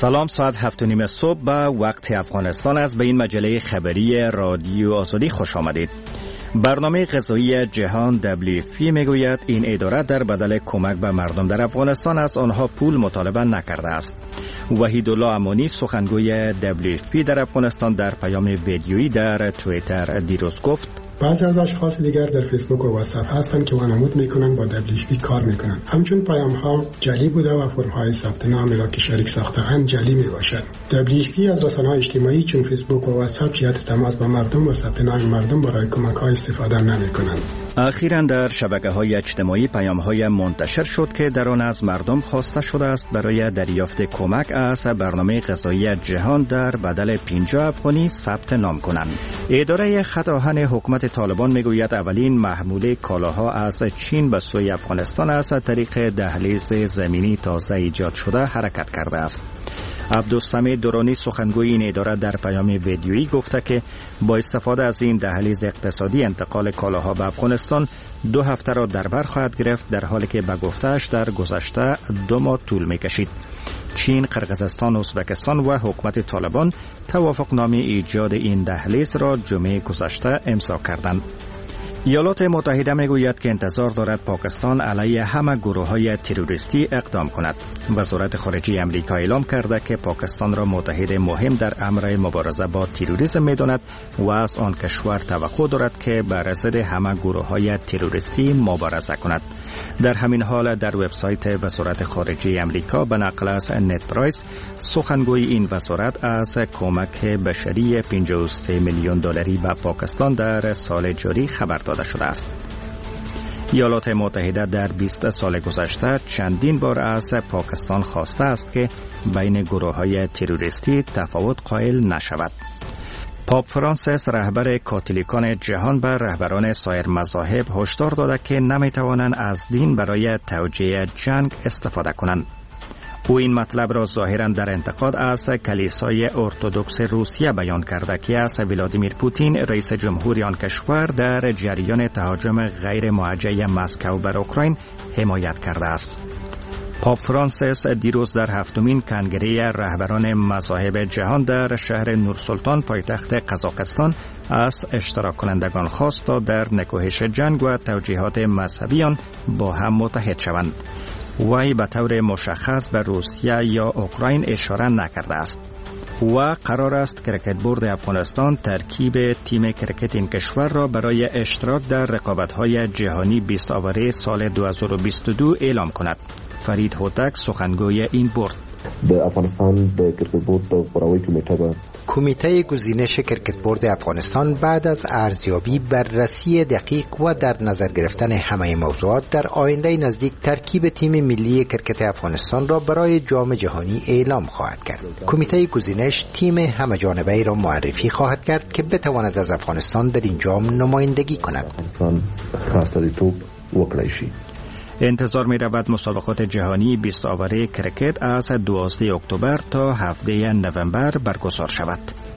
سلام، ساعت 7:30 صبح به وقت افغانستان است. به این مجله خبری رادیو آزادی خوش آمدید. برنامه غذایی جهان WFP میگوید این اداره در بدل کمک به مردم در افغانستان از آنها پول مطالبه نکرده است. وحیدالله امانی سخنگوی WFP در افغانستان در پیام ویدیویی در توییتر دیروز گفت بعضی از اشخاص دیگر در فیسبوک و واتساپ هستند که وانمود میکنند با WFP کار میکنند. همچون پیام ها جعلی بوده و فرم های ثبت نام را که شریک ساخته‌اند جعلی میباشد. WFP از رسانه‌های اجتماعی چون فیسبوک و واتساپ جهت تماس با مردم و ثبت نام مردم برای کمک ها استفاده نمیکنند. اخیراً در شبکه‌های اجتماعی پیام‌های منتشر شد که در آن از مردم خواسته شده است برای دریافت کمک از برنامه غذایی جهان در بدل 50 افغانی ثبت نام کنند. اداره خط آهن حکومت طالبان میگوید اولین محموله کالاها از چین به سوی افغانستان از طریق دهلیز زمینی تازه ایجاد شده حرکت کرده است. عبدالسمیع درانی سخنگوی این اداره در پیام ویدیویی گفته که با استفاده از این دهلیز اقتصادی انتقال کالاها به افغانستان 2 هفته را در بر خواهد گرفت، در حالی که به گفته‌اش در گذشته 2 ماه طول می‌کشید. چین، قرقیزستان، ازبکستان و حکومت طالبان توافقنامه ایجاد این دهلیز را جمعه گذشته امضا کردند. ایالات متحده میگوید که انتظار دارد پاکستان علیه همه گروه‌های تروریستی اقدام کند. وزارت خارجه آمریکا اعلام کرده که پاکستان را متحد مهم در امر مبارزه با تروریسم می‌داند و از آن کشور توقع دارد که بر ضد همه گروه‌های تروریستی مبارزه کند. در همین حال در وبسایت وزارت خارجه آمریکا به نقل از نت پرایس سخنگوی این وزارت از کمک بشری 53 میلیون دلاری به پاکستان در سال جاری خبر داده شده است. ایالات متحده در 20 سال گذشته چندین بار از پاکستان خواسته است که بین گروه‌های تروریستی تفاوت قائل نشود. پاپ فرانسیس رهبر کاتولیکان جهان به رهبران سایر مذاهب هشدار داده که نمی‌توانند از دین برای توجیه جنگ استفاده کنند. او این مطلب را ظاهراً در انتقاد از کلیسای ارتدوکس روسیه بیان کرده که از ولادیمیر پوتین رئیس جمهوری آن کشور در جریان تهاجم غیر موجه مسکو بر اوکراین حمایت کرده است. پاپ فرانسیس دیروز در 7مین کنگره رهبران مذاهب جهان در شهر نورسلطان پایتخت قزاقستان از اشتراک کنندگان خواست تا در نکوهش جنگ و توجیهات مذهبی آن با هم متحد شوند. وی به طور مشخص به روسیه یا اوکراین اشاره نکرده است. و قرار است کرکت بورد افغانستان ترکیب تیم کرکت این کشور را برای اشتراک در رقابت‌های جهانی 20 آوره سال 2022 اعلام کند. فرید هوتک سخنگوی این بورد د افغانستان د کرکټ بورد د غوراوي کمیته گزینش کرکت بورد افغانستان بعد از ارزیابی، بررسی دقیق و در نظر گرفتن همه موضوعات در آینده نزدیک ترکیب تیم ملی کرکت افغانستان را برای جام جهانی اعلام خواهد کرد. کمیته گزینش تیم همه‌جانبه‌ای را معرفی خواهد کرد که بتواند از افغانستان در این جام نمایندگی کند. انتظار می رود مسابقات جهانی 20 آوره کرکت از 12 اکتبر تا 7 نوامبر برگزار شود.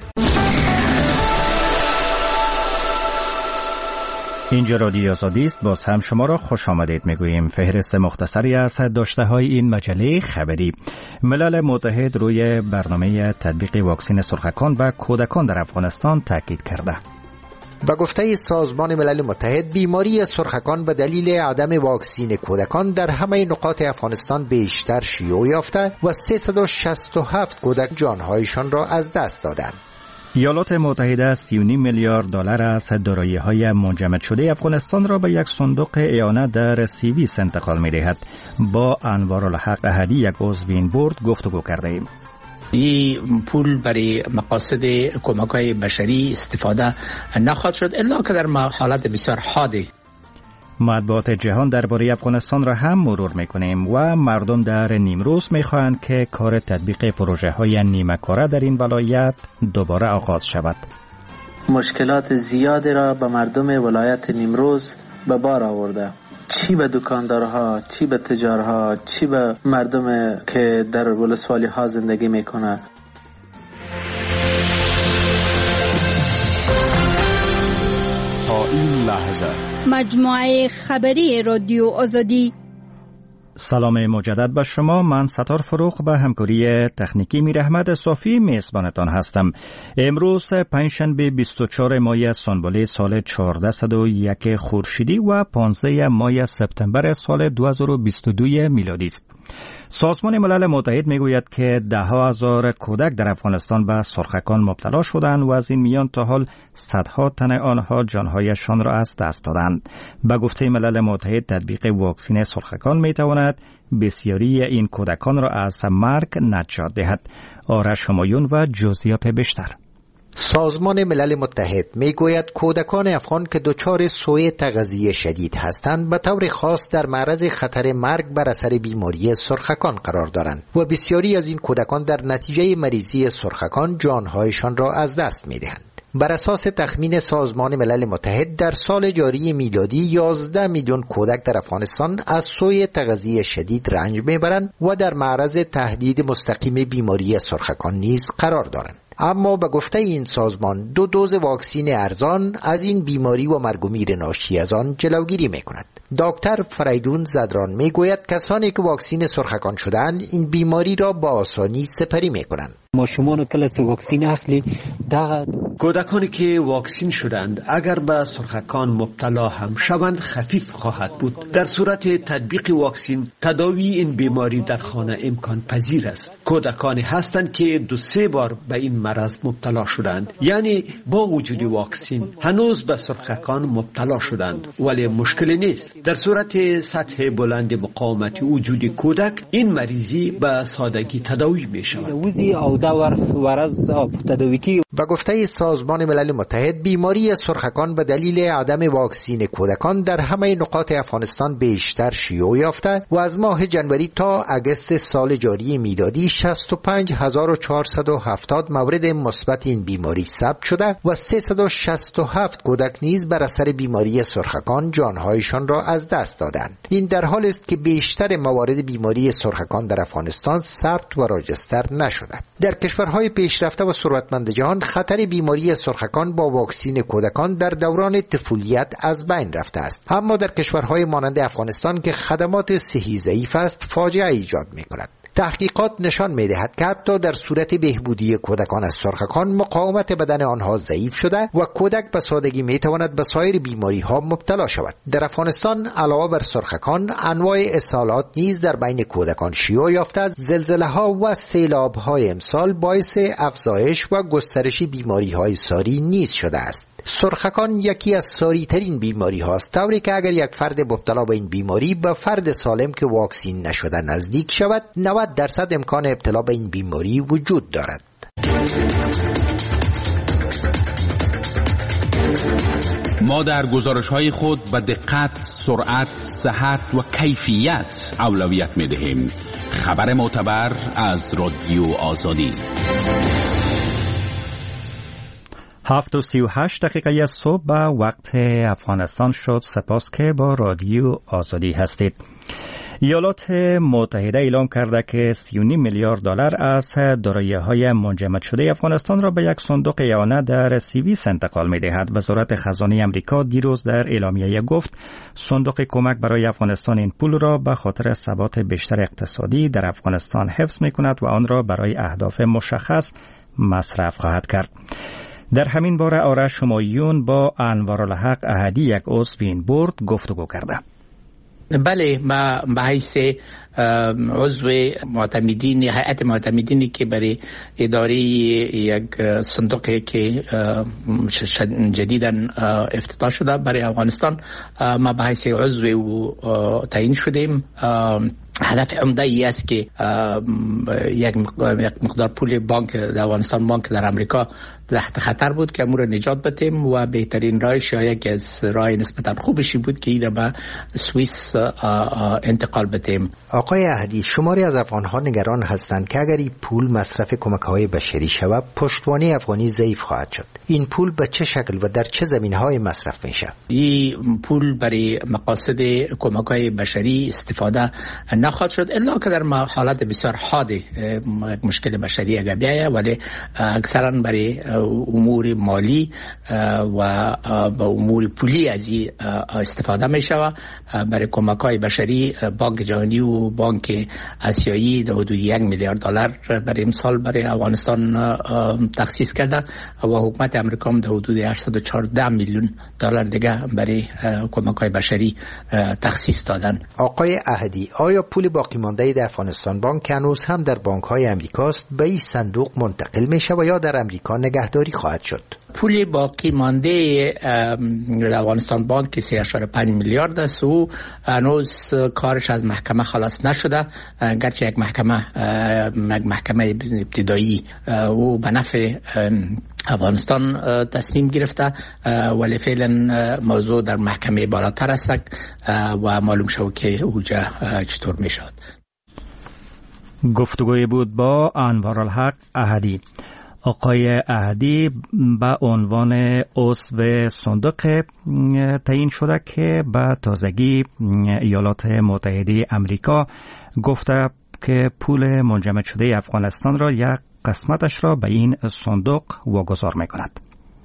اینجا رادیو آزادی است. باز هم شما را خوش آمدید میگوییم. فهرست مختصری از داشته‌های این مجله خبری. ملل متحد روی برنامه تطبیق واکسن سرخکان و کودکان در افغانستان تاکید کرده. به گفته سازمان ملل متحد، بیماری سرخکان به دلیل عدم واکسین کودکان در همه نقاط افغانستان بیشتر شیوع یافته و 367 کودک جانهایشان را از دست دادند. ایالات متحده 30.5 میلیارد دلار از دارایی‌های منجمد شده افغانستان را به یک صندوق اعانه در سوئیس انتقال می‌دهد. با انوارالحق احدی، یک عضو این بورد، گفتگو کرده‌ایم. این پول برای مقاصد کمک‌های بشری استفاده نخواهد شد الا که در حالت بسیار حادی. مطبوعات جهان درباره افغانستان را هم مرور می‌کنیم و مردم در نیمروز می‌خواهند که کار تطبیق پروژه‌های نیمه‌کاره در این ولایت دوباره آغاز شود. مشکلات زیادی را به مردم ولایت نیمروز به بار آورده، چی به دکاندارها، چی به تجارها، چی به مردم که در ولسوالی ها زندگی میکنه. تا این لحظه مجموعه خبری رادیو آزادی سلام مجدد به شما. من ستار فروخ به همکاری تکنیکی میرحمت صافی میزبانتان هستم. امروز پنجشنبه 24 ماه سنبله سال 1401 خورشیدی و 15 ماه سپتامبر سال 2022 میلادی است. سازمان ملل متحد میگوید که ده‌ها هزار کودک در افغانستان به سرخکان مبتلا شدند و از این میان تا حال صدها تن آنها جانهایشان را از دست دادند. به گفته ملل متحد تطبیق واکسن سرخکان میتواند بسیاری این کودکان را از مرگ نجات دهد. آرش همایون و جزئیات بیشتر. سازمان ملل متحد میگوید کودکان افغان که دچار سوء تغذیه شدید هستند به طور خاص در معرض خطر مرگ بر اثر بیماری سرخکان قرار دارند و بسیاری از این کودکان در نتیجه مریضی سرخکان جانهایشان را از دست میدهند. بر اساس تخمین سازمان ملل متحد در سال جاری میلادی 11 میلیون کودک در افغانستان از سوء تغذیه شدید رنج میبرند و در معرض تهدید مستقیم بیماری سرخکان نیز قرار دارند. اما به گفته این سازمان 2 دوز واکسن ارزان از این بیماری و مرگ و میر ناشی از آن جلوگیری میکند. دکتر فریدون زدران میگوید کسانی که واکسن سرخکان شدند این بیماری را با آسانی سپری میکنند. ما شما کله واکسن اخلی کودکانی که واکسن شدند اگر به سرخکان مبتلا هم شوند خفیف خواهد بود. در صورت تطبیق واکسن تداوی این بیماری در خانه امکان پذیر است. کودکانی هستند که 2-3 بار به این مرض مبتلا شدند، یعنی با وجود واکسن هنوز به سرخکان مبتلا شدند، ولی مشکلی نیست. در صورت سطح بلند مقاومت وجود کودک این مریضی به سادگی تداوی می شود. به گفته سازمان ملل متحد بیماری سرخکان به دلیل عدم واکسن کودکان در همه نقاط افغانستان بیشتر شیوع یافته و از ماه جنوری تا اگست سال جاری میلادی 65470 مورد مثبت این بیماری ثبت شده و 367 کودک نیز بر اثر بیماری سرخکان جانهایشان را از دست دادند. این در حال است که بیشتر موارد بیماری سرخکان در افغانستان ثبت و راجستر نشده. در کشورهای پیشرفته و ثروتمند جهان خطر بیماری سرخکان با واکسن کودکان در دوران طفولیت از بین رفته است، اما در کشورهای مانند افغانستان که خدمات صحی ضعیف است فاجعه ایجاد می‌کند. تحقیقات نشان می‌دهد که حتی در صورت بهبودی کودکان از سرخکان مقاومت بدن آنها ضعیف شده و کودک به سادگی می‌تواند به سایر بیماری‌ها مبتلا شود. در افغانستان علاوه بر سرخکان انواع اسهالات نیز در بین کودکان شیوع یافته است. زلزله‌ها و سیلاب‌های امسال باعث افزایش و گسترش بیماری‌های ساری نیز شده است. سرخکان یکی از ساری ترین بیماری هاست، طوری که اگر یک فرد مبتلا به این بیماری به فرد سالم که واکسین نشده نزدیک شود 90% امکان ابتلا به این بیماری وجود دارد. ما در گزارش‌های خود به دقت، سرعت، صحت و کیفیت اولویت می‌دهیم. خبر معتبر از رادیو آزادی. 7:38 صبح به وقت افغانستان شد. سپاس که با رادیو آزادی هستید. ایالات متحده اعلام کرده که 39 میلیارد دلار از دارایی‌های منجمد شده افغانستان را به یک صندوق اعانه در سوئیس انتقال می‌دهد. وزارت خزانه آمریکا دیروز در اعلامیه گفت صندوق کمک برای افغانستان این پول را به خاطر ثبات بیشتر اقتصادی در افغانستان حفظ می‌کند و آن را برای اهداف مشخص مصرف خواهد کرد. در همین باره آرش همایون با انوارالحق احدی یک عضو این بورد گفتگو کرده. بله، ما به حیث عضو معتمدین هیئت معتمدینی که برای اداره یک صندوقی که جدیداً افتتاح شده برای افغانستان، ما به حیث عضو تعیین شدیم. هدف عمده ای است که یک مقدار پول بانک در افغانستان، بانک در امریکا تحت خطر بود که امور نجات بدیم و بهترین راهش یا یکی از راه نسبتا خوبشی بود که این به سوئیس انتقال بدیم. آقای احدی، شماری از افغان‌ها نگران هستند که اگر این پول مصرف کمک‌های بشری شود پشتوانه افغانی ضعیف خواهد شد. این پول به چه شکل و در چه زمینه‌های مصرف میشه؟ این پول برای مقاصد کمک‌های بشری استفاده نخواهد شد الا که در حالت بسیار حاد مشکل بشری اگر بیایه، ولی اکثرا برای امور مالی و با امور پولی از این استفاده می شود. برای کمک های بشری بانک جهانی و بانک آسیایی در حدود 1 میلیارد دلار برای امسال برای افغانستان تخصیص کرده و حکومت امریکا هم در حدود 814 میلیون دلار دیگه برای کمک های بشری تخصیص دادن. آقای احدی، آیا پول باقی مانده در افغانستان بانک هنوز هم در بانک های امریکاست به این صندوق منتقل میشه و یا در امریکا نگهداری خواهد شد؟ پول باقی مانده در افغانستان بانک که 3.5 میلیارد است و هنوز کارش از محکمه خلاص نشده، گرچه یک محکمه ابتدایی و به نفع افغانستان تصمیم گرفته، ولی فعلا موضوع در محکمه بالاتر است و معلوم شد که اوجا چطور می شود. گفتگوی بود با انوارالحق احدی. آقای احدی به عنوان عضو صندوق تعیین شده که به تازگی ایالات متحده امریکا گفته که پول منجمد شده افغانستان را یک قسمتش را به این صندوق واگذار می‌کند.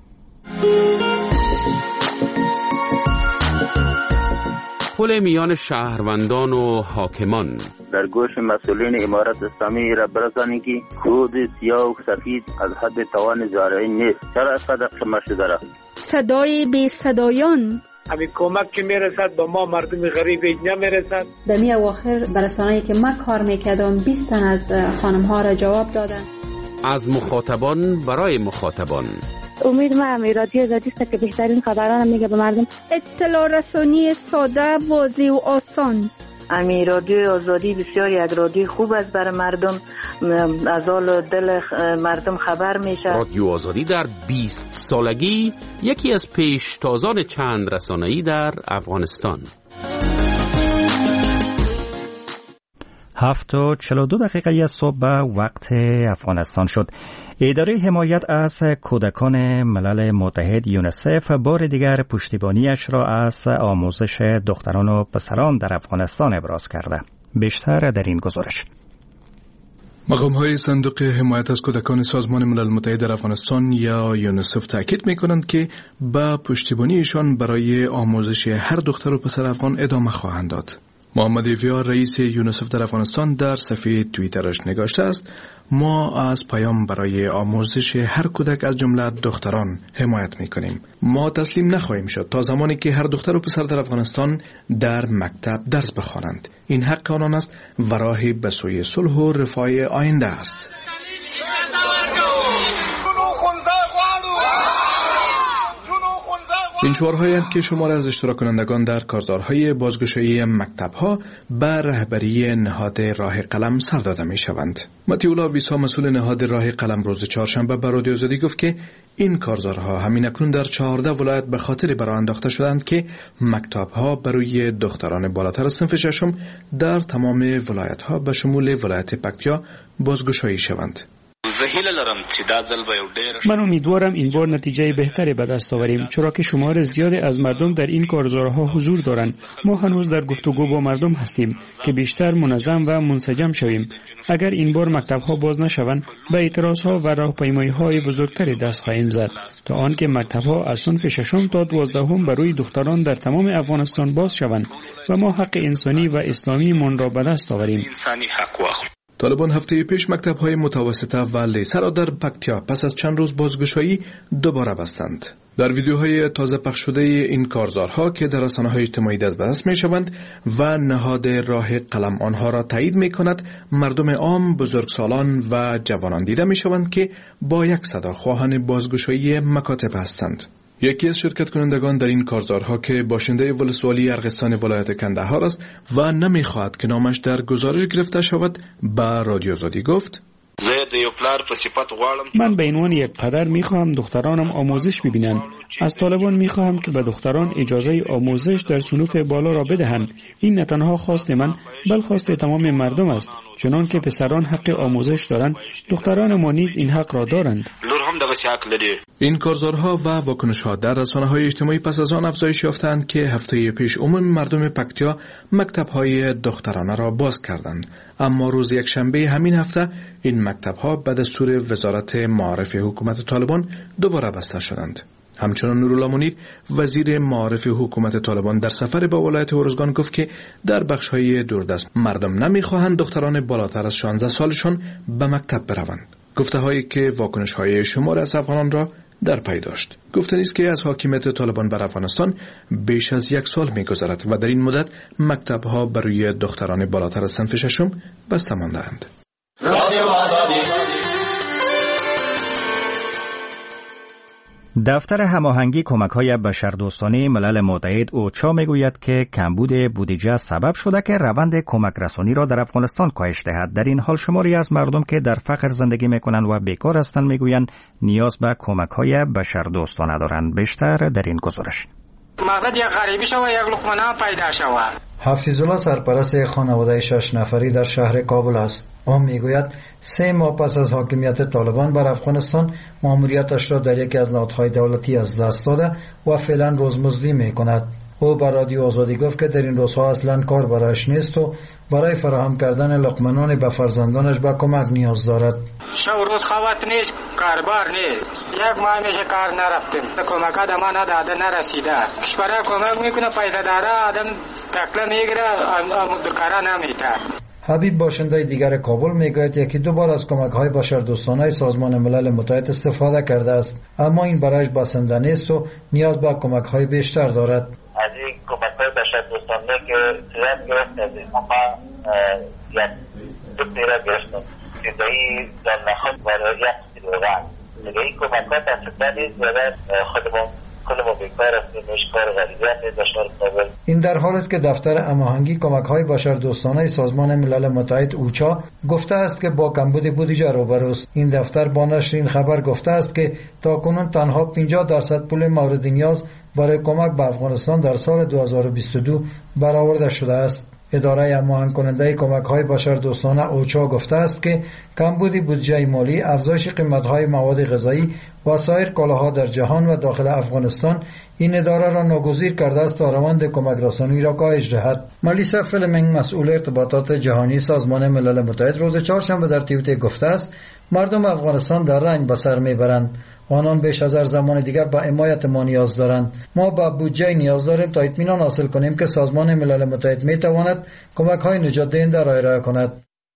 پل میان شهروندان و حاکمان در گوش مسئولین امارت اسلامی را برسانید که خود سیاه و سفید از حد توان زارعی نیست. چرا اینقدر قیمت شده را؟ صدای بی صدایان همین کمک که میرسد به ما مردم غریب نمیرسد. در می اواخر برسانه‌ای که من کار میکردم 20 تن از خانم ها را جواب دادن. از مخاطبان برای مخاطبان. امید من رادیو آزادی است که بهترین خبران میگه به مردم. اطلاع رسانی ساده، واضح و آسان. رادیو آزادی بسیار یک رادیو خوب است برای مردم، از حال دل مردم خبر میشه. رادیو آزادی در 20 سالگی یکی از پیشتازان چند رسانه‌ای در افغانستان. 7:42 صبح وقت افغانستان شد. اداره حمایت از کودکان ملل متحد یونیسف بار دیگر پشتیبانیش را از آموزش دختران و پسران در افغانستان ابراز کرده. بیشتر در این گزارش. مقام‌های صندوق حمایت از کودکان سازمان ملل متحد در افغانستان یا یونیسف تاکید می‌کنند که با پشتیبانیشان برای آموزش هر دختر و پسر افغان ادامه خواهند داد. محمد ویار رئیس یونیسف در افغانستان در صفحه توییترش نگاشته است: ما از پیام برای آموزش هر کودک از جمله دختران حمایت میکنیم. ما تسلیم نخواهیم شد تا زمانی که هر دختر و پسر در افغانستان در مکتب درس بخوانند. این حق آنان است و راهی به سوی صلح و رفاه آینده است. این شعارهایی که شمار از اشتراک کنندگان در کارزارهای بازگشایی مکتب‌ها به رهبری نهاد راه قلم سر داده می‌شوند. متیولا ویسا مسئول نهاد راه قلم روز چهارشنبه به رادیو آزادی گفت که این کارزارها همین اکنون در 14 ولایت به خاطر برآ انداخته شدند که مکتب‌ها برای دختران بالاتر از صنف ششم در تمام ولایت‌ها به شمول ولایت پکتیا بازگشایی شوند. من امیدوارم این بار نتیجه بهتری به دست آوریم، چرا که شمار زیادی از مردم در این کارزارها حضور دارند. ما هنوز در گفتگو با مردم هستیم که بیشتر منظم و منسجم شویم. اگر این بار مکتب‌ها باز نشوند، به اعتراض‌ها و راهپیمایی‌های بزرگتری دست خواهیم زد تا آنکه مکتب‌ها از صنف ششم تا 12 برای دختران در تمام افغانستان باز شوند و ما حق انسانی و اسلامی من را به دست آوریم. طالبان هفته پیش مکتب‌های متوسطه و لیسه را در پکتیا پس از چند روز بازگشایی دوباره بستند. در ویدیوهای تازه پخش شده این کارزارها که در رسانه‌های اجتماعی دست به دست می‌شوند و نهاد راه قلم آنها را تایید می‌کند، مردم عام، بزرگسالان و جوانان دیده می‌شوند که با یک صدا خواهان بازگشایی مکاتب هستند. یکی از شرکت کنندگان در این کارزارها که باشنده ولسوالی ارغستان ولایت کندهار است و نمیخواهد که نامش در گزارش گرفته شود، به رادیو آزادی گفت: من به عنوان یک پدر میخواهم دخترانم آموزش ببینند. از طالبان میخواهم که به دختران اجازه آموزش در صنوف بالا را بدهند. این نه تنها خواست من، بل خواست تمام مردم است. چنان که پسران حق آموزش دارند، دختران ما نیز این حق را دارند. هم دغه شک لري. این کارزارها و واکنش‌ها در رسانه‌های اجتماعی پس از آن افزایش یافتند که هفته پیش عموم مردم پکتیا مکتب‌های دخترانه را باز کردند، اما روز یکشنبه همین هفته این مکتب‌ها به دستور وزارت معارف حکومت طالبان دوباره بسته شدند. همچنان نورالله منیر وزیر معارف حکومت طالبان در سفر به ولایت ارزگان گفت که در بخش‌های دوردست مردم نمی‌خواهند دختران بالاتر از 16 سالشان به مکتب بروند. گفته‌هایی که واکنش‌های شمار از افغانان را در پی داشت. گفته است که از حاکمیت طالبان بر افغانستان بیش از 1 سال می‌گذرد و در این مدت مکتب‌ها برای دختران بالاتر از صنف ششم بسته مانده‌اند. دفتر هماهنگی کمک‌های بشردوستانه ملل متحد اوچا میگوید که کمبود بودجه سبب شده که روند کمک رسانی را در افغانستان کاهش دهد. در این حال شماری از مردم که در فقر زندگی میکنند و بیکار هستند میگویند نیاز به کمک‌های بشردوستانه دارند. بیشتر در این گزارش. مقصد یک غریبی شوه، یک لقمه نان پیدا شوه. حفیظالله سرپرست یک خانواده 6 نفری در شهر کابل است. او میگوید 3 ماه پس از حاکمیت طالبان بر افغانستان ماموریتش را در یکی از نهادهای دولتی از دست داده و فعلا روزمزدی میکند. او به رادیو آزادی گفت که در این روزها اصلا کار برایش نیست و برای فراهم کردن لقمه نان به فرزندانش به کمک نیاز دارد. شب روز خوابت نیست، کاربار نیست. 1 ماه میشه کار نرفتیم. کمک ما نداده، نرسیده. کشور کمک میکنه، پیسه داره، آدم تکله میگیره، دکاره نمیده. حبیب باشنده دیگر کابل میگوید یکی 2 بار از کمک‌های بشردوستانه سازمان ملل متحد استفاده کرده است، اما این برایش بسنده نیست و نیاز به کمک‌های بیشتر دارد. از این کمک‌های بشردوستانه که صورت گرفت از اما یک 2 پیره گرفتم که دایی در نخواست برای 1 کیلوگرم دیگه این کمک‌ها تصدیق نیست و خودمون کلمو بیکار هستیم، کار غریبیت نیست. این در حال است که دفتر هماهنگی کمک‌های بشردوستانه سازمان ملل متحد اوچا گفته است که با کمبود بودجه روبروست. این دفتر با نشر این خبر گفته است که تاکنون تنها 50% پول مورد نیاز برای کمک به افغانستان در سال 2022 برآورده شده است. اداره هماهنگ کننده کمک‌های بشردوستانه اوچا گفته است که کمبود بودجه مالی، افزایش قیمت‌های مواد غذایی و سایر کالاها در جهان و داخل افغانستان این اداره را ناگزیر کرده است تا روند کمک رسانی را کاهش دهد. ملیسا فلمینگ مسئول ارتباطات جهانی سازمان ملل متحد روز چهارشنبه در توییتر گفته است مردم افغانستان در رنج به سر میبرند. آنان بیش از هر زمان دیگر به حمایت ما نیاز دارند. ما به بودجه نیاز داریم تا اطمینان حاصل کنیم که سازمان ملل متحد میتواند کمک‌های نجات دهنده را ارائه کند.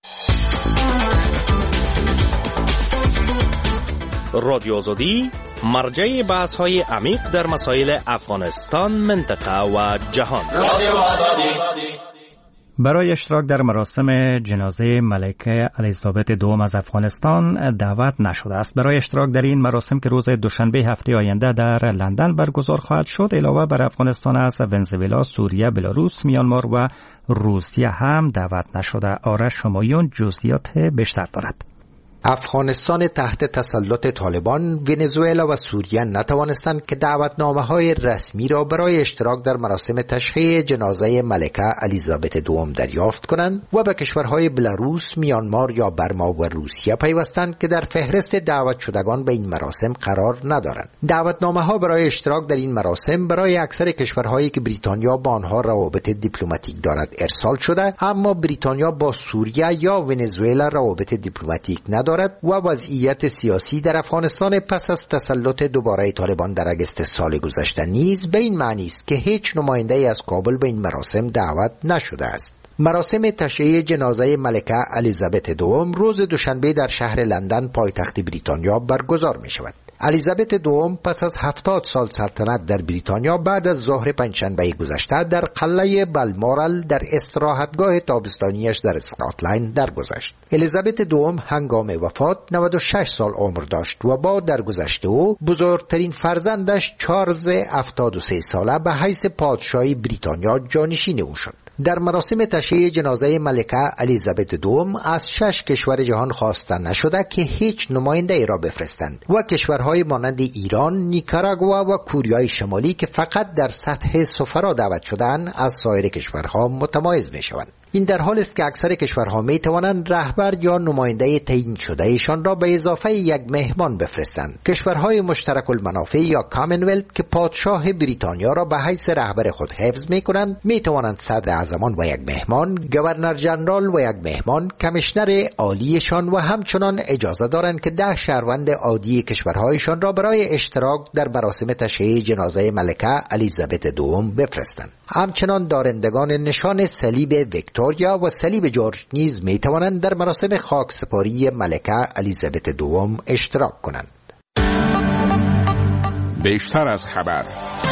رادیو آزادی مرجع بحث‌های عمیق در مسائل افغانستان، منطقه و جهان. رادیو آزادی برای اشتراک در مراسم جنازه ملکه الیزابت دوم از افغانستان دعوت نشده است. برای اشتراک در این مراسم که روز دوشنبه هفته آینده در لندن برگزار خواهد شد، علاوه بر افغانستان از ونزوئلا، سوریه، بلاروس، میانمار و روسیه هم دعوت نشده. آرش شمایون جزئیات بیشتر دارد. افغانستان تحت تسلط طالبان، ونزوئلا و سوریه نتوانستند که دعوتنامه‌های رسمی را برای اشتراک در مراسم تشییع جنازه ملکه الیزابت دوم دریافت کنند و به کشورهای بلاروس، میانمار یا برما و روسیه پیوستند که در فهرست دعوت شدگان به این مراسم قرار ندارند. دعوتنامه‌ها برای اشتراک در این مراسم برای اکثر کشورهایی که بریتانیا با آنها روابط دیپلماتیک دارد ارسال شده، اما بریتانیا با سوریه یا ونزوئلا روابط دیپلماتیک ندارد و وضعیت سیاسی در افغانستان پس از تسلط دوباره طالبان در اگست سال گذشته نیز به این معنی است که هیچ نماینده‌ای از کابل به این مراسم دعوت نشده است. مراسم تشییع جنازه ملکه الیزابت دوم روز دوشنبه در شهر لندن پایتخت بریتانیا برگزار می شود. الیزابت دوم پس از 70 سال سلطنت در بریتانیا بعد از ظهر پنجشنبه گذشته در قلعه بالمورال در استراحتگاه تابستانیش در اسکاتلند درگذشت. الیزابت دوم هنگام وفات 96 سال عمر داشت و با درگذشت او بزرگترین فرزندش چارلز 73 ساله به حیث پادشاهی بریتانیا جانشین او شد. در مراسم تشییع جنازه ملکه الیزابت دوم از 6 کشور جهان خواسته نشده که هیچ نماینده ای را بفرستند و کشورهای مانند ایران، نیکاراگوا و کوریای شمالی که فقط در سطح سفرا دعوت شدند از سایر کشورها متمایز می شوند. این در حال است که اکثر کشورها می توانند رهبر یا نماینده تعیین شده ایشان را به اضافه یک مهمان بفرستند. کشورهای مشترک المنافع یا کامنولت که پادشاه بریتانیا را به حیث رهبر خود حفظ می کنند می توانند صدر اعظمان و یک مهمان، گورنر جنرال و یک مهمان، کمیشنر عالیشان و همچنان اجازه دارند که 10 شهروند عادی کشورهایشان را برای اشتراک در مراسم تشییع جنازه ملکه الیزابت دوم بفرستند. همچنان دارندگان نشان صلیب ویکتوریا و صلیب جورج نیز می توانند در مراسم خاکسپاری ملکه الیزابت دوم اشتراک کنند. بیشتر از خبر.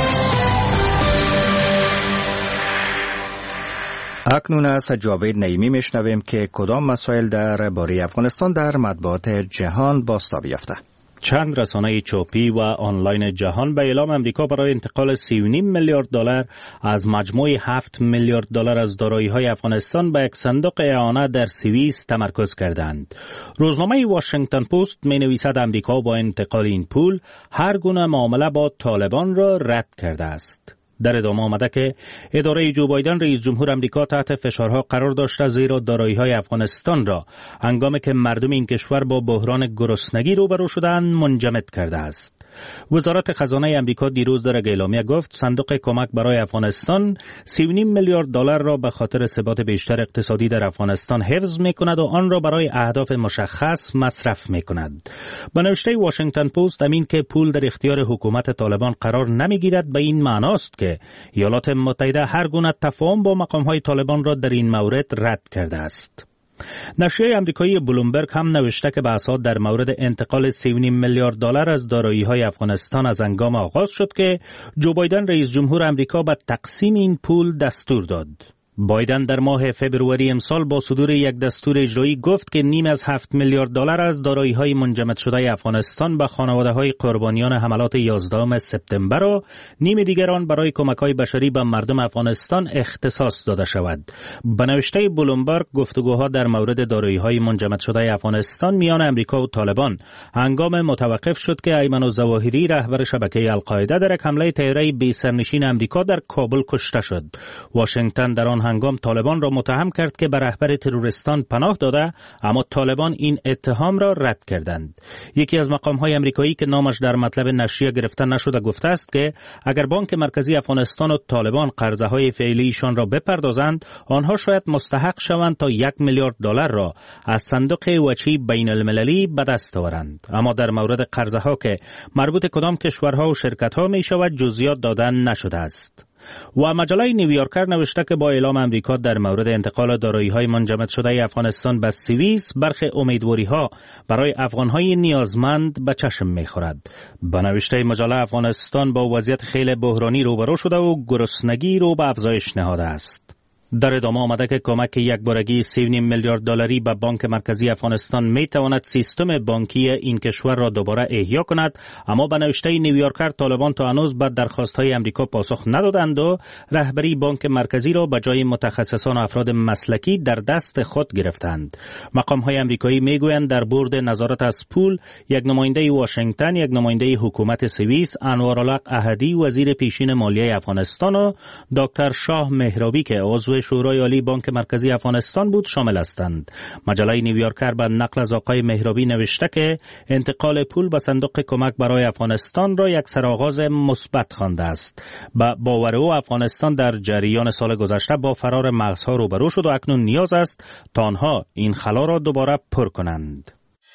اکنون از جاوید نعیمی میشنویم که کدام مسائل در باره افغانستان در مطبوعات جهان بازتاب یافته. چند رسانه چاپی و آنلاین جهان به اعلام امریکا برای انتقال 3.5 میلیارد دلار از مجموع 7 میلیارد دلار از دارایی‌های افغانستان به یک صندوق اعانه در سوئیس تمرکز کردند. روزنامه واشنگتن پست می‌نویسد امریکا با انتقال این پول هر گونه معامله با طالبان را رد کرده است. در ادامه آمده که اداره جو بایدن رئیس جمهور امریکا تحت فشارها قرار داشته زیرا دارایی‌های افغانستان را هنگامی که مردم این کشور با بحران گرسنگی روبرو شدند منجمد کرده است. وزارت خزانه امریکا دیروز در اعلامیه گفت صندوق کمک برای افغانستان 3.5 میلیارد دلار را به خاطر ثبات بیشتر اقتصادی در افغانستان حفظ می‌کند و آن را برای اهداف مشخص مصرف می‌کند. به نوشته واشنگتن پست امین که پول در اختیار حکومت طالبان قرار نمی‌گیرد به این معناست که ایالات متحده هر گونه تفاهم با مقام‌های طالبان را در این مورد رد کرده است. نشریه آمریکایی بلومبرگ هم نوشته که بحث‌ها در مورد انتقال 3.5 میلیارد دلار از دارایی‌های افغانستان از هنگام آغاز شد که جو بایدن رئیس جمهور امریکا به تقسیم این پول دستور داد. بایدن در ماه فبروری امسال با صدور یک دستور اجرایی گفت که نیم از 7 میلیارد دلار از دارایی‌های منجمد شده افغانستان به خانواده‌های قربانیان حملات 11 سپتامبر و نیم دیگر آن برای کمک‌های بشری به مردم افغانستان اختصاص داده شود. به نوشته بلومبرگ گفتگوها در مورد دارایی‌های منجمد شده افغانستان میان امریکا و طالبان هنگام متوقف شد که ایمن الظواهری رهبر شبکه القاعده در یک حمله طیاره بی سرنشین امریکا در کابل کشته شد. واشنگتن در آن هنگام طالبان را متهم کرد که به رهبر تروریستان پناه داده، اما طالبان این اتهام را رد کردند. یکی از مقام‌های آمریکایی که نامش در مطلب نشریه گرفته نشده گفته است که اگر بانک مرکزی افغانستان و طالبان قرضه‌های فعلیشان را بپردازند، آنها شاید مستحق شوند تا 1 میلیارد دلار را از صندوق وجهی بین المللی به دست آورند. اما در مورد قرضه‌ها که مربوط کدام کشورها و شرکت‌ها می‌شود جزئیات دادن نشده است. و مجله نیویورکر نوشته که با اعلام امریکا در مورد انتقال دارایی‌های منجمد شده افغانستان به سوئیس برخی امیدواری‌ها برای افغان‌های نیازمند به چشم می‌خورد. به نوشته مجله افغانستان با وضعیت خیلی بحرانی روبرو شده و گرسنگی رو به افزایش نهاده است. در ادامه آمده که کمک یکبارگی 3.5 میلیارد دلاری به بانک مرکزی افغانستان می تواند سیستم بانکی این کشور را دوباره احیا کند، اما به نوشته نیویورکر طالبان تا هنوز به درخواست‌های امریکا پاسخ ندادند و رهبری بانک مرکزی را به جای متخصصان و افراد مسلکی در دست خود گرفتند. مقام‌های آمریکایی میگویند در بورد نظارت از پول یک نماینده واشنگتن، یک نماینده حکومت سوئیس، انوارالحق احدی وزیر پیشین مالیه افغانستان و دکتر شاه مهرابی که عضو شورای عالی بانک مرکزی افغانستان بود شامل هستند. مجله نیویورکر به نقل از آقای مهرابی نوشته که انتقال پول به صندوق کمک برای افغانستان را یک سرآغاز مثبت خوانده است. با باور او افغانستان در جریان سال گذشته با فرار مغزها روبرو شد و اکنون نیاز است تا آنها این خلا را دوباره پر کنند.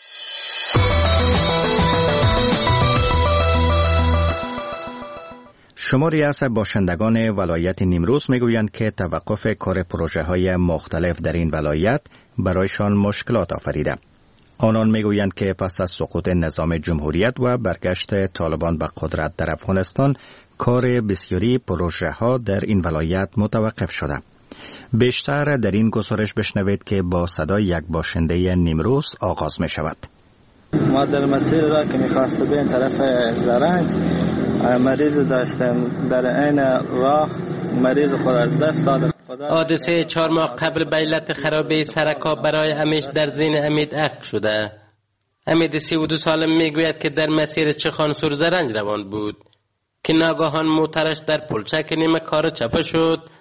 شماری از باشندگان ولایت نیمروز میگویند که توقف کار پروژه های مختلف در این ولایت برایشان مشکلات آفریده. آنان میگویند که پس از سقوط نظام جمهوریت و برگشت طالبان به قدرت در افغانستان کار بسیاری پروژه ها در این ولایت متوقف شده. بیشتر در این گزارش بشنوید که با صدای یک باشنده نیمروز آغاز می شود. ما در مسیر را که میخواست به این طرف زرنج مریض داشتیم، در این راه مریض خود از دست داد. حادثه 4 ماه قبل به علت خرابی سرکا برای امیش در ذهن امید عقد شده. امید 32 سالم میگوید که در مسیر چخانسور زرنج روان بود که ناگهان موترش در پلچک نیمه کار چپه شد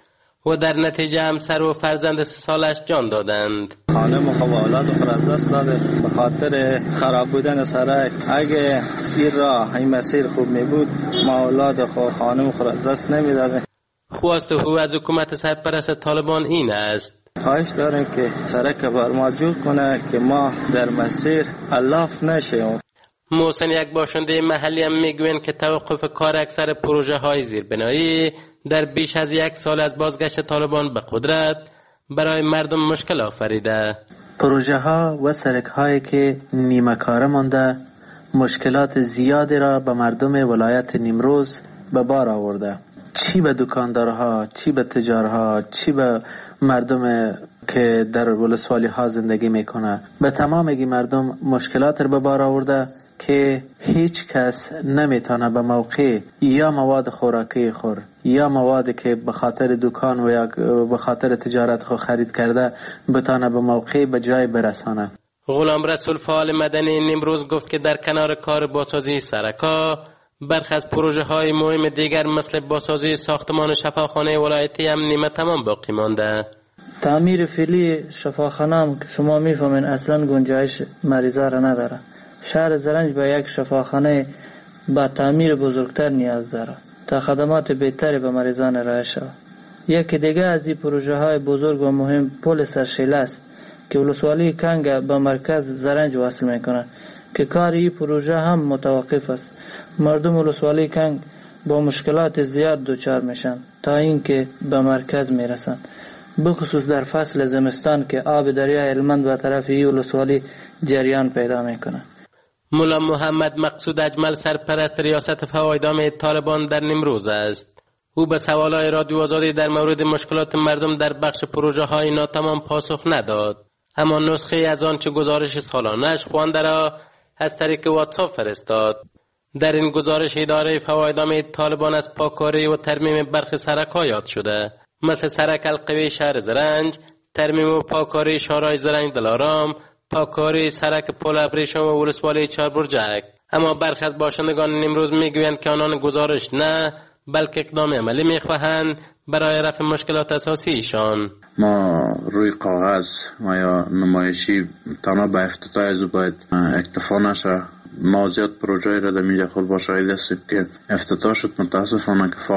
و در نتیجه همسر و فرزند 3 سالش جان دادند. خانم و اولاد خود از دست داده به خاطر خراب بودن سرک. اگه این راه این مسیر خوب می بود ما اولاد خود خانم خود از دست نمی داده. خواست او از حکومت سرپرست طالبان این است: خواهش دارم که سرک بر ما جور کنه که ما در مسیر الاف نشیم. محسن یک باشنده محلی هم میگوین که توقف کار اکثر پروژه های زیربنایی در بیش از 1 سال از بازگشت طالبان به قدرت برای مردم مشکل آفریده. پروژه ها و سرک هایی که نیمه کاره مانده مشکلات زیادی را به مردم ولایت نیمروز به بار آورده، چی به دکاندارها، چی به تجارها، چی به مردم که در ولسوالی ها زندگی میکنه. به تمام مردم مشکلات را به بار آورده که هیچ کس نمیتونه به موقع یا مواد خوراکی خور یا موادی که به خاطر دکان و یا به خاطر تجارت خود خرید کرده بتونه به موقع به جای برسانه. غلام رسول فعال مدنی نیمروز گفت که در کنار کار بازسازی سرکا برخی از پروژه های مهم دیگر مثل بازسازی ساختمان شفاخانه ولایتی هم نیمه تمام باقی مانده. تعمیر فعلی شفاخانه هم که شما میفهمین اصلا گنجایش مریضا را نداره. شهر زرنج به یک شفاخانه با تعمیر بزرگتر نیاز داره تا خدمات بهتری به مریضان ارائه شود. یکی دیگه از این پروژه های بزرگ و مهم پل سرشیله است که ولسوالی کنگ به مرکز زرنج وصل میکنه که کار این پروژه هم متوقف است. مردم ولسوالی کنگ با مشکلات زیاد دچار میشن تا اینکه به مرکز میرسن، بخصوص در فصل زمستان که آب دریای هلمند به طرف این ولسوالی جریان پیدا میکنه. مولا محمد مقصود اجمل سرپرست ریاست فوایدام طالبان در نیمروز است. او به سوالای رادیو آزادی در مورد مشکلات مردم در بخش پروژه های ناتمام پاسخ نداد، اما نسخه از آنچه گزارش سالانه‌اش خوانده را از طریق واتساپ فرستاد. در این گزارش اداره فوایدام طالبان از پاککاری و ترمیم برخی سرک‌ها یاد شده، مثل سرک القوی شهر زرنج، ترمیم و پاککاری شارع زرنج دلارام، پاککاری سرک پل ابریشم و ولسوالی چهاربرجک. اما برخی از باشندگان نیمروز میگویند که آنان گزارش نه بلکه اقدام عملی میخواهند برای رفع مشکلات اساسی ایشان. ما روی کاغذ و یا نمایشی تنها به افتتاح از باید اکتفا نشه. ما زیاد پروژه را در میجا خود با شاهد هستیم که افتتاح شد، متاسفانه که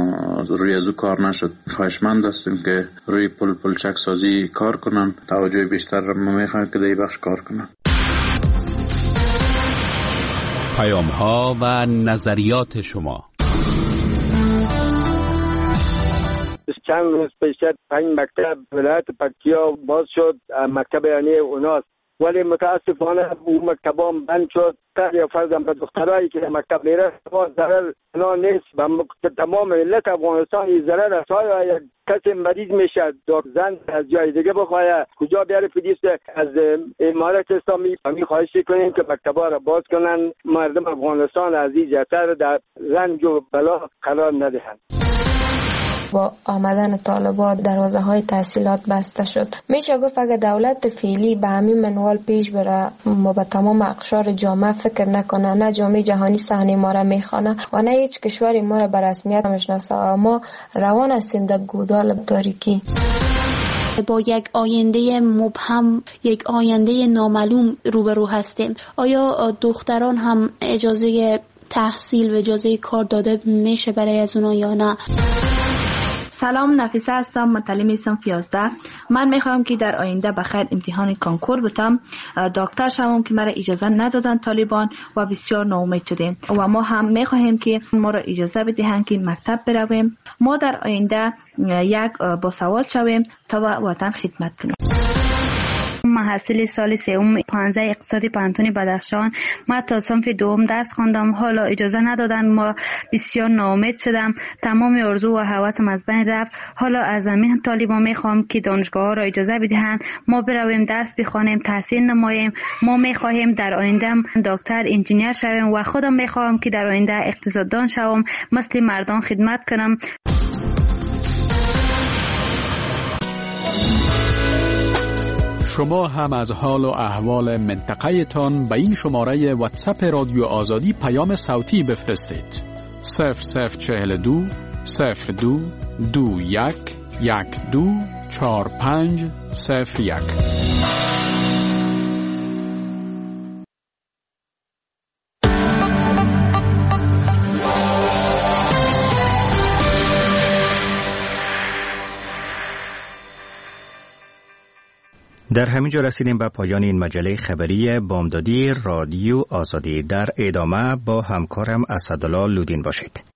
روی ازو کار نشد. خواهشمند هستیم که روی پلچک سازی کار کنن، توجه بیشتر را ما میخوایم که در این بخش کار کنن. پیام ها و نظریات شما. چند روز پیش 5 مکتب ولایت پکتیا باز شد، مکتب یعنی اوناست، ولی متاسفانه اون مکتبا بند شد. یا فرضاً به دخترایی که مکتب میره ضرر نیست، به تمام ملت افغانستان این ضرر است. های کسی مریض میشه، زن از جای دیگه بخواه کجا بیاره پلیس. از امارت اسلامی می خواهش کنیم که مکتبا را باز کنن، مردم افغانستان از این جهتر در رنج و بلا قرار ندهند. با آمدن طالبان دروازه‌های تحصیلات بسته شد. میشه گفت اگر دولت فعلی به همین منوال پیش بره و به تمام اقشار جامعه فکر نکنه، نه جامعه جهانی صحنه ما را میخوانه و نه هیچ کشوری ما را به رسمیت میشناسه، ما روان هستیم در گودال تاریکی. با یک آینده مبهم، یک آینده نامعلوم روبرو هستیم. آیا دختران هم اجازه تحصیل و اجازه کار داده میشه برای از اونا یا نه؟ سلام، نفیسه هستم، متعلم صنف 11. من میخوام که در آینده بخیر امتحان کنکور بتم، دکتر شوم که مرا اجازه ندادن طالبان و بسیار ناامید شدیم و ما هم میخواهیم که ما را اجازه بدهند که مکتب برویم، ما در آینده یک باسواد شویم تا وطن خدمت کنیم. محصل سال سوم 15 اقتصادی پانتون بدخشان. من تا صنف دوم درس خواندم، حالا اجازه ندادن، ما بسیار ناامید شدم، تمام آرزو و هوسم از بین رفت. حالا از همین طالبان میخوام که دانشگاه ها را اجازه بدهند ما برویم درس بخوانیم، تحصیل نماییم. ما میخواهیم در آینده دکتر، انجینیر شویم و خودم میخوام که در آینده اقتصاددان شوم، مثل مردان خدمت کنم. شما هم از حال و احوال منطقه تان به این شماره واتساپ رادیو آزادی پیام صوتی بفرستید. 0042 02 21 124501. در همین جا رسیدیم به پایان این مجله خبری بامدادی رادیو آزادی. در ادامه با همکارم اسدالله لودین باشید.